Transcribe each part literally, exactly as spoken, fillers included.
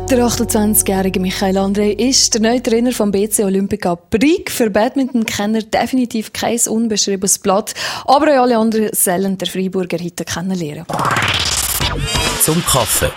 Der achtundzwanzigjährige Michael André ist der neue Trainer vom B C Olympika Brig. Für Badminton-Kenner definitiv kein unbeschriebenes Blatt, aber auch alle anderen sollen den Freiburger heute kennenlernen. Zum Kaffee.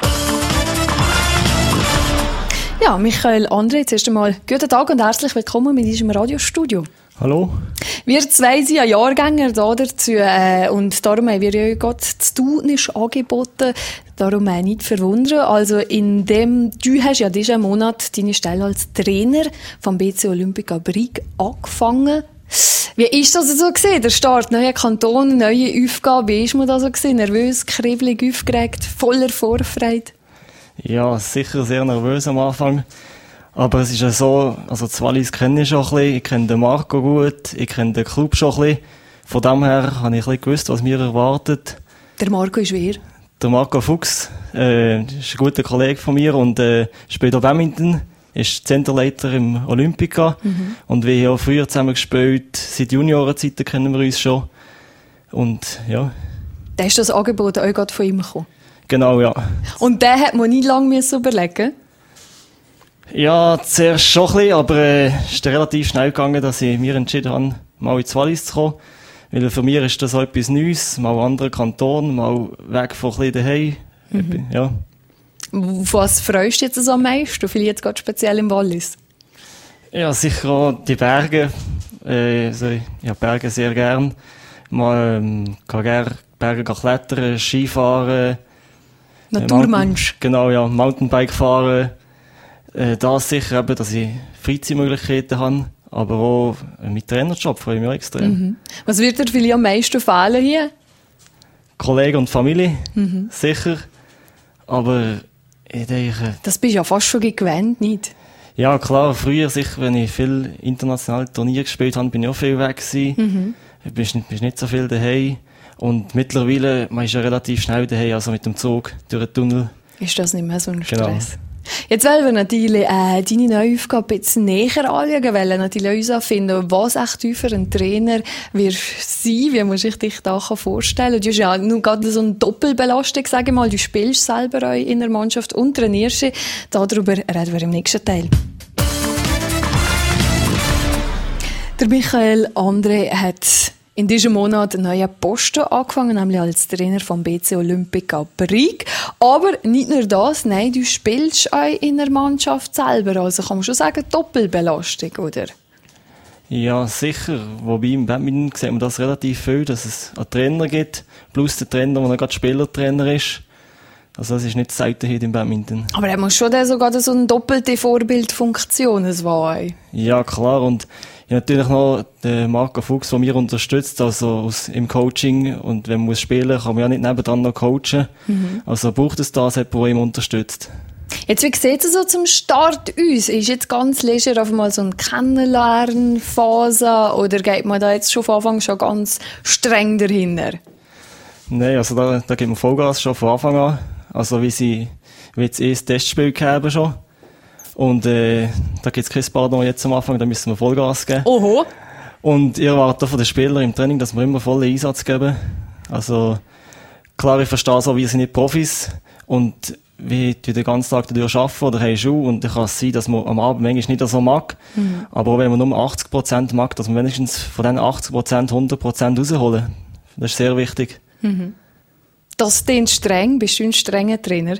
Ja, Michael André, zuerst einmal guten Tag und herzlich willkommen mit unserem Radiostudio. Hallo. Wir zwei sind ja Jahrgänger da dazu äh, und darum haben wir ja gerade das Tunisch angeboten. Darum äh, nicht verwundern. Also in dem, du hast ja diesen Monat deine Stelle als Trainer vom B C Olympika Brig angefangen. Wie ist das so gewesen? Der Start, neuer Kanton, neue Aufgabe. Wie ist man da so gewesen? Nervös, kribbelig, aufgeregt, voller Vorfreude? Ja, sicher sehr nervös am Anfang. Aber es ist ja so, also das Wallis kenne ich schon ein bisschen, ich kenne den Marco gut, ich kenne den Club schon ein bisschen. Von dem her habe ich ein bisschen gewusst, was mir erwartet. Der Marco ist wer? Der Marco Fuchs, äh, ist ein guter Kollege von mir und äh, spielt auch Badminton, ist Zenterleiter im Olympika. Mhm. Und wir haben auch früher zusammen gespielt, seit Juniorenzeiten kennen wir uns schon. Und ja. Da ist das Angebot auch gerade von ihm gekommen? Genau, ja. Und den hat man nicht lange überlegen. Ja, zuerst schon ein bisschen, aber äh, es ist relativ schnell gegangen, dass ich mir entschieden habe, mal ins Wallis zu kommen. Weil für mich ist das auch etwas Neues, mal einen anderen Kanton, mal weg von ein bisschen daheim. Mhm. Ja. Auf was freust du jetzt so am meisten? Vielleicht jetzt gerade speziell im Wallis? Ja, sicher auch die Berge. Äh, also, ja, Berge sehr gern. Mal ähm, kann gerne Berge klettern, Skifahren. Naturmensch. Äh, genau, ja, Mountainbike fahren. Äh, das sicher eben, dass ich Freizeitmöglichkeiten habe, aber auch mit Trainerjob freue ich mich auch extrem. Mhm. Was wird dir vielleicht am meisten fehlen hier? Kollegen und Familie, mhm. sicher. Aber ich denke... Das bist du ja fast schon gewöhnt, nicht? Ja, klar, früher sicher, wenn ich viel internationale Turniere gespielt habe, bin ich auch viel weg gewesen. Mhm. Du bist nicht, bist nicht so viel daheim. Und mittlerweile, man ist ja relativ schnell daheim, also mit dem Zug durch den Tunnel. Ist das nicht mehr so ein Stress? Genau. Jetzt wollen wir natürlich äh, deine neue Aufgabe ein bisschen näher anschauen, wollen natürlich uns finden, was echt du für ein Trainer wirst sein, wie man sich dich da vorstellen kann. Du hast ja nur gerade so eine Doppelbelastung, sage ich mal. Du spielst selber auch in der Mannschaft und trainierst sie. Darüber reden wir im nächsten Teil. Der Michael André hat in diesem Monat einen neuen Posten angefangen, nämlich als Trainer vom B C Olympika Brig. Aber nicht nur das, nein, du spielst auch in der Mannschaft selber. Also kann man schon sagen, Doppelbelastung, oder? Ja, sicher. Wobei im Badminton sieht man das relativ viel, dass es einen Trainer gibt, plus der Trainer, der gerade Spielertrainer ist. Also das ist nicht Seltenheit im Badminton. Aber er muss schon sogar so eine doppelte Vorbildfunktion, es war. Ja, klar. Und ja, natürlich noch der Marco Fuchs, der mich unterstützt, also aus, im Coaching. Und wenn man muss spielen, kann man ja nicht nebendran noch coachen. Mhm. Also braucht es das, jemand, der ihm unterstützt. Jetzt, wie sieht es so zum Start aus? Ist jetzt ganz leger auf mal so eine Kennenlernphase oder geht man da jetzt schon von Anfang schon ganz streng dahinter? Nein, also da, da gibt man Vollgas schon von Anfang an. Also wie sie, wie jetzt eh das Testspiel gegeben schon. Und äh, da gibt es kein Pardon jetzt am Anfang, da müssen wir Vollgas geben. Oho. Und ich erwarte von den Spielern im Training, dass wir immer vollen Einsatz geben. Also klar, ich verstehe so, wir sind nicht Profis und wir tun den ganzen Tag dadurch arbeiten oder haben Schuhe und dann kann es sein, dass man am Abend manchmal nicht so mag. Mhm. Aber auch wenn man nur achtzig Prozent mag, dass man wenigstens von diesen achtzig Prozent hundert Prozent rausholen. Das ist sehr wichtig. Mhm. Das klingt streng. Bist du ein strenger Trainer?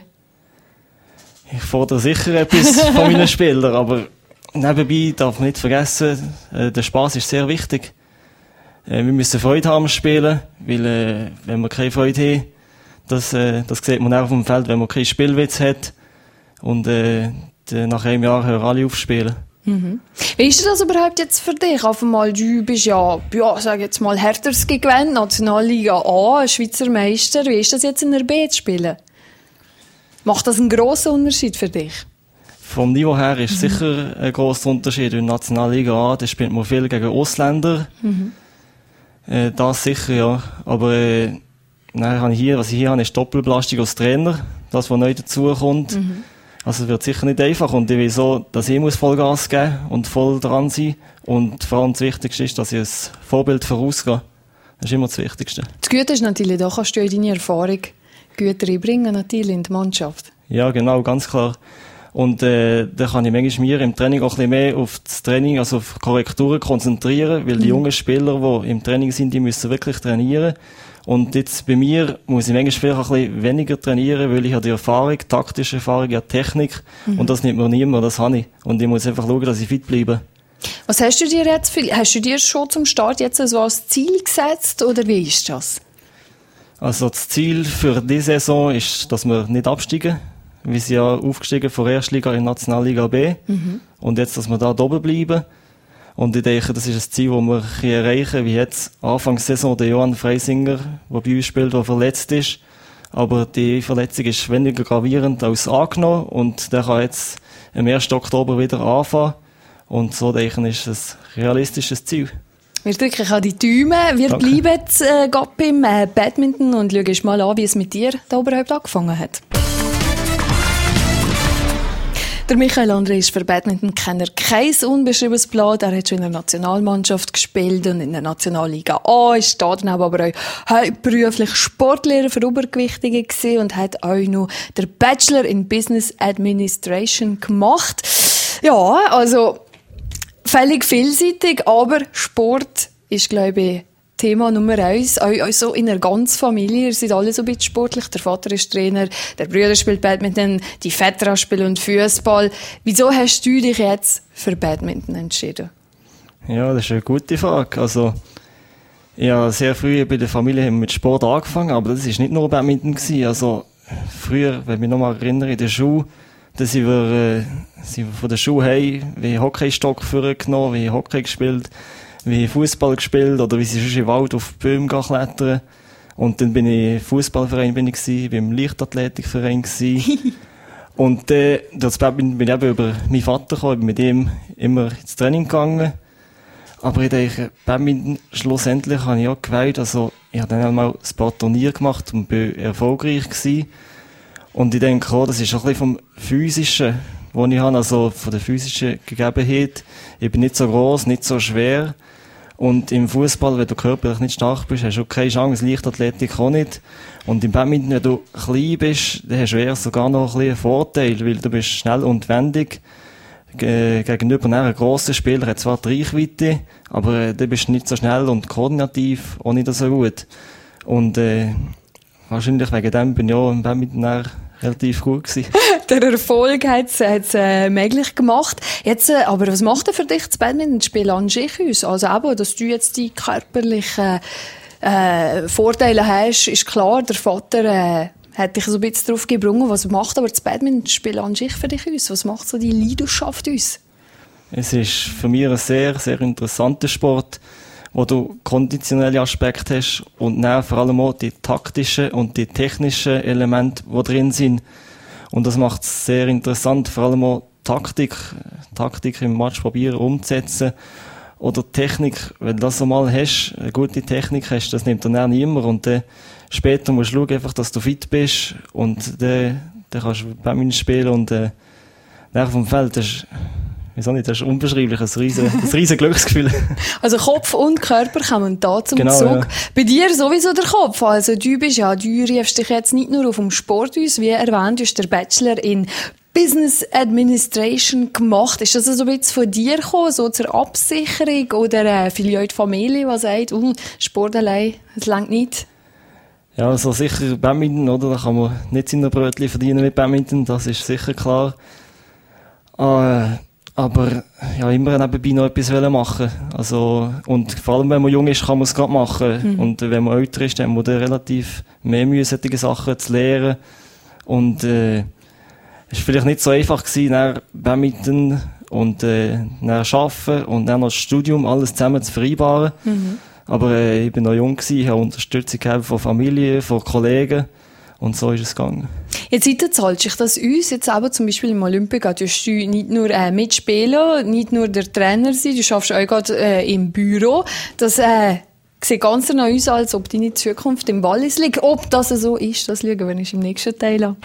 Ich fordere sicher etwas von meinen Spielern, aber nebenbei darf man nicht vergessen, äh, der Spass ist sehr wichtig. Äh, wir müssen Freude haben am Spielen, weil äh, wenn wir keine Freude haben, das, äh, das sieht man auch auf dem Feld, wenn man keinen Spielwitz hat und äh, nach einem Jahr hören alle aufspielen. Mhm. Wie ist das überhaupt jetzt für dich? Auf einmal, du bist ja, ja, sag jetzt mal, härteres gewesen, Nationalliga A, Schweizer Meister. Wie ist das jetzt in der B zu spielen? Macht das einen grossen Unterschied für dich? Vom Niveau her ist mhm. sicher ein grosser Unterschied. In der Nationalliga A, da spielt man viel gegen Ausländer. Mhm. Äh, das sicher, ja. Aber äh, dann habe ich hier, was ich hier habe, ist Doppelbelastung als Trainer. Das, was neu dazukommt. Mhm. Also es wird sicher nicht einfach. Und ich will so, dass ich muss Vollgas geben und voll dran sein. Und vor allem das Wichtigste ist, dass ich ein Vorbild vorausgehe. Das ist immer das Wichtigste. Das Gute ist natürlich, da kannst du deine Erfahrung gut reinbringen, natürlich in die Mannschaft. Ja, genau, ganz klar. Und äh, da kann ich manchmal mir im Training auch ein bisschen mehr auf das Training, also auf Korrekturen konzentrieren, weil die mhm. jungen Spieler, die im Training sind, die müssen wirklich trainieren. Und jetzt bei mir muss ich manchmal vielleicht auch ein bisschen weniger trainieren, weil ich habe die Erfahrung, taktische Erfahrung, ja Technik. Mhm. Und das nimmt mir niemand, das habe ich. Und ich muss einfach schauen, dass ich fit bleibe. Was hast du dir jetzt, hast du dir schon zum Start jetzt so als Ziel gesetzt, oder wie ist das? Also das Ziel für diese Saison ist, dass wir nicht absteigen. Wir sind ja aufgestiegen von Erstliga in Nationalliga B. Mhm. Und jetzt, dass wir da oben bleiben. Und ich denke, das ist ein Ziel, das wir erreichen, wie jetzt Anfang Saison der Johann Freisinger, der bei uns spielt, der verletzt ist. Aber die Verletzung ist weniger gravierend als angenommen. Und der kann jetzt am ersten Oktober wieder anfangen. Und so denke ich, ist ein realistisches Ziel. Wir drücken an die Daumen. Wir Danke. bleiben jetzt äh, beim äh, Badminton und schauen mal an, wie es mit dir da überhaupt angefangen hat. Der Michael André ist für Badminton-Kenner kein unbeschriebenes Blatt. Er hat schon in der Nationalmannschaft gespielt und in der Nationalliga A. Ist da dann aber auch hauptberuflich Sportlehrer für Übergewichtige gewesen und hat auch noch den Bachelor in Business Administration gemacht. Ja, also völlig vielseitig, aber Sport ist, glaube ich, Thema Nummer eins. Also in der ganzen Familie, ihr seid alle so ein bisschen sportlich. Der Vater ist Trainer, der Bruder spielt Badminton, die Väter spielen Fußball. Wieso hast du dich jetzt für Badminton entschieden? Ja, das ist eine gute Frage. Also, ja, sehr früh bei der Familie mit Sport angefangen, aber das war nicht nur Badminton gewesen. Also, früher, wenn ich mich noch mal erinnere, in der Schule, da sind wir, äh, sind wir von der Schule heim, wie Hockeystock vorgenommen, wie Hockey gespielt, wie Fußball gespielt oder wie sie schon im Wald auf die Bäume klettern. Und dann bin ich im Fußballverein bin ich gewesen, bin im Leichtathletikverein gewesen. Und äh, das bin ich eben über meinen Vater gekommen, ich bin mit ihm immer ins Training gegangen. Aber ich denke, Badminton schlussendlich habe ich auch gewählt. Also ich habe dann einmal ein paar Turniere gemacht und bin erfolgreich gewesen. Und ich denke auch, das ist auch ein bisschen vom Physischen, was ich habe, also von der physischen Gegebenheit. Ich bin nicht so gross, nicht so schwer. Und im Fußball, wenn du körperlich nicht stark bist, hast du keine Chance, Leichtathletik auch nicht. Und im Badminton, wenn du klein bist, dann hast du eher sogar noch ein bisschen einen Vorteil, weil du bist schnell und wendig. Ge- gegenüber einem grossen Spieler hat zwar die Reichweite, aber äh, du bist nicht so schnell und koordinativ auch nicht so gut. Und äh, wahrscheinlich wegen dem bin ich auch im Badminton relativ gut gewesen. Der Erfolg hat es äh, möglich gemacht. Jetzt, äh, aber was macht denn für dich das Badmintonspiel an sich aus? Also eben, dass du jetzt die körperlichen äh, Vorteile hast, ist klar. Der Vater äh, hat dich so ein bisschen drauf gebrungen. Was macht aber das Badmintonspiel an sich für dich aus? Was macht so die Leidenschaft aus? Es ist für mich ein sehr, sehr interessanter Sport, wo du konditionelle Aspekte hast und dann vor allem auch die taktischen und die technischen Elemente, die drin sind. Und das macht es sehr interessant, vor allem auch Taktik, Taktik im Match probieren umzusetzen. Oder Technik, wenn du das einmal hast, eine gute Technik hast, das nimmt dann auch niemand. Und dann später musst du schauen, einfach, dass du fit bist und dann, dann kannst du Badminton spielen und äh, nachher vom Feld hast Wieso nicht? Das ist unbeschreiblich, ein riesen, ein riesen Glücksgefühl. Also Kopf und Körper kommen da zum genau, Zug. Ja. Bei dir sowieso der Kopf. Also du bist ja, du riefst dich jetzt nicht nur auf dem Sport aus, wie erwähnt, du hast der Bachelor in Business Administration gemacht. Ist das so ein bisschen von dir gekommen, so zur Absicherung? Oder äh, vielleicht auch die Familie, die sagt, uh, Sport allein, das reicht nicht? Ja, also sicher Badminton, oder? Da kann man nicht seine Brötchen verdienen mit Badminton, das ist sicher klar. Äh, Aber ja, immer nebenbei noch etwas machen. Also, und vor allem, wenn man jung ist, kann man es gerade machen. Mhm. Und wenn man älter ist, dann muss man relativ mehr Mühe, solche Sachen zu lernen. Und äh, es war vielleicht nicht so einfach gewesen, nach Badminton und äh, nach Arbeiten und dann noch das Studium, alles zusammen zu vereinbaren. Mhm. Aber äh, ich bin noch jung gewesen, ich habe Unterstützung von Familie, von Kollegen. Und so ist es gegangen. Jetzt zahlt sich das uns, jetzt aber zum Beispiel im Olympia, du hast nicht nur äh, mitspielen, nicht nur der Trainer sein, du schaffst auch gerade äh, im Büro. Das äh, sieht ganz danach aus, als ob deine Zukunft im Wallis liegt. Ob das so ist, das schauen wir uns im nächsten Teil an.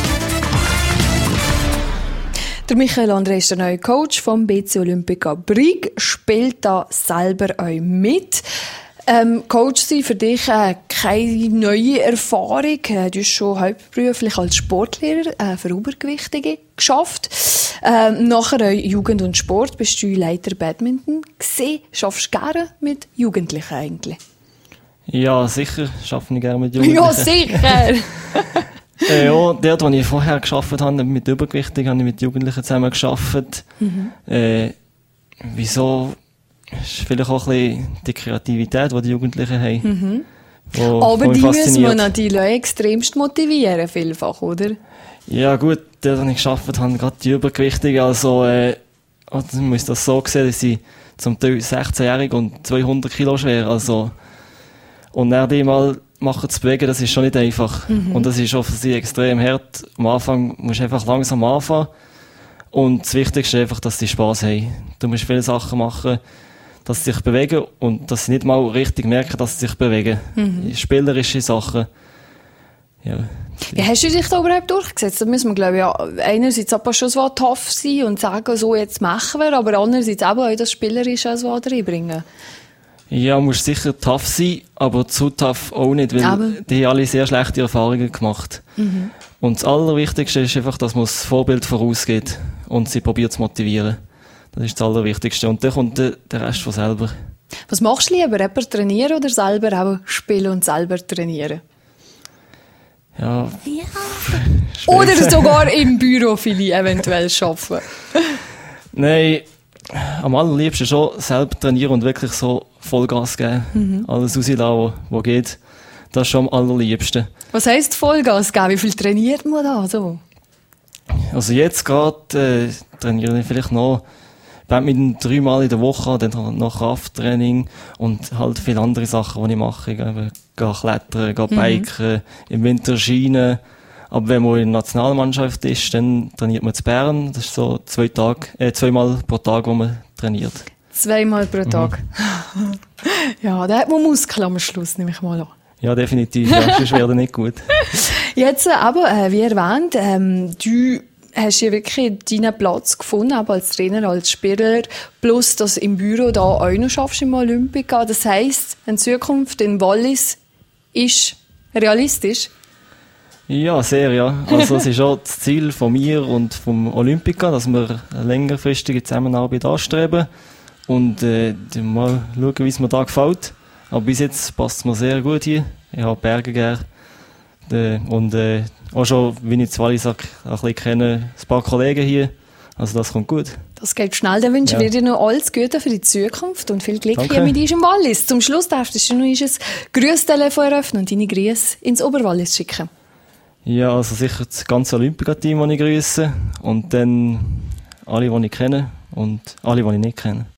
Der Michael André ist der neue Coach vom B C Olympica Brig, spielt da selber auch mit. Ähm, Coach sein für dich äh, keine neue Erfahrung. Äh, du hast schon hauptberuflich als Sportlehrer äh, für Übergewichtige geschafft. Ähm, nachher äh, Jugend und Sport bist du Leiter Badminton gewesen. Schaffst du gerne mit Jugendlichen eigentlich? Ja, sicher arbeite ich gerne mit Jugendlichen. Ja, sicher! äh, ja, dort, wo ich vorher gearbeitet habe, mit Übergewichtigen, habe ich mit Jugendlichen zusammen gearbeitet. Mhm. Äh, wieso? Ist vielleicht auch ein bisschen die Kreativität, die die Jugendlichen haben. Mhm. Wo, Aber die müssen wir natürlich auch extremst motivieren, vielfach, oder? Ja gut, dort, wo ich gearbeitet habe, gerade die Übergewichtigen, also, äh, also man muss das so sehen, dass sie zum Teil sechzehnjährig und zweihundert Kilo schwer, also, und dann die mal machen zu bewegen, das ist schon nicht einfach. Mhm. Und das ist auch für sie extrem hart. Am Anfang musst du einfach langsam anfangen. Und das Wichtigste ist einfach, dass sie Spass haben. Du musst viele Sachen machen, dass sie sich bewegen und dass sie nicht mal richtig merken, dass sie sich bewegen. Mhm. Spielerische Sachen. Ja. Wie hast du dich da überhaupt durchgesetzt? Da müssen wir, glaube ich, ja, einerseits aber schon so tough sein und sagen, so jetzt machen wir, aber andererseits auch das Spielerische so reinbringen. Ja, musst sicher tough sein, aber zu tough auch nicht, weil aber die haben alle sehr schlechte Erfahrungen gemacht. Mhm. Und das Allerwichtigste ist einfach, dass man das Vorbild vorausgeht und sie probiert zu motivieren. Das ist das Allerwichtigste. Und dann kommt der, der Rest von selber. Was machst du lieber? Jemanden trainieren oder selber auch spielen und selber trainieren? Ja. ja. Oder sogar im Büro viele eventuell arbeiten. Nein, am allerliebsten schon selber trainieren und wirklich so Vollgas geben. Mhm. Alles rauslassen, was geht. Das ist schon am allerliebsten. Was heisst Vollgas geben? Wie viel trainiert man da so? Also jetzt gerade äh, trainiere ich vielleicht noch Badminton dreimal in der Woche, dann noch Krafttraining und halt viele andere Sachen, die ich mache. Ich gehe klettern, gehe biken, mhm. im Winter Schienen. Aber wenn man in der Nationalmannschaft ist, dann trainiert man zu Bern. Das ist so zwei Tage, äh, zweimal pro Tag, wo man trainiert. Zweimal pro Tag? Mhm. Ja, da hat man Muskeln am Schluss, nehme ich mal an. Ja, definitiv. Ja, sonst wäre das nicht gut. Jetzt aber, äh, wie erwähnt, ähm, du hast ja wirklich deinen Platz gefunden, aber als Trainer, als Spieler, plus dass du im Büro da auch noch schaffst im Olympika. Das heisst, eine Zukunft in Wallis ist realistisch? Ja, sehr, ja. Also es ist auch das Ziel von mir und vom Olympika, dass wir eine längerfristige Zusammenarbeit anstreben und äh, mal schauen, wie es mir da gefällt. Aber bis jetzt passt es mir sehr gut hier. Ich habe Berge gerne. Äh, und äh, auch schon, wie ich zu Wallis sage, ein bisschen kenne, ein paar Kollegen hier. Also das kommt gut. Das geht schnell. Dann wünsche ich ja. dir noch alles Gute für die Zukunft und viel Glück Danke. hier mit uns im Wallis. Zum Schluss darfst du noch ein Grüßtelefon eröffnen und deine Grüße ins Oberwallis schicken. Ja, also sicher das ganze Olympika-Team, das ich grüße. Und dann alle, die ich kenne und alle, die ich nicht kenne.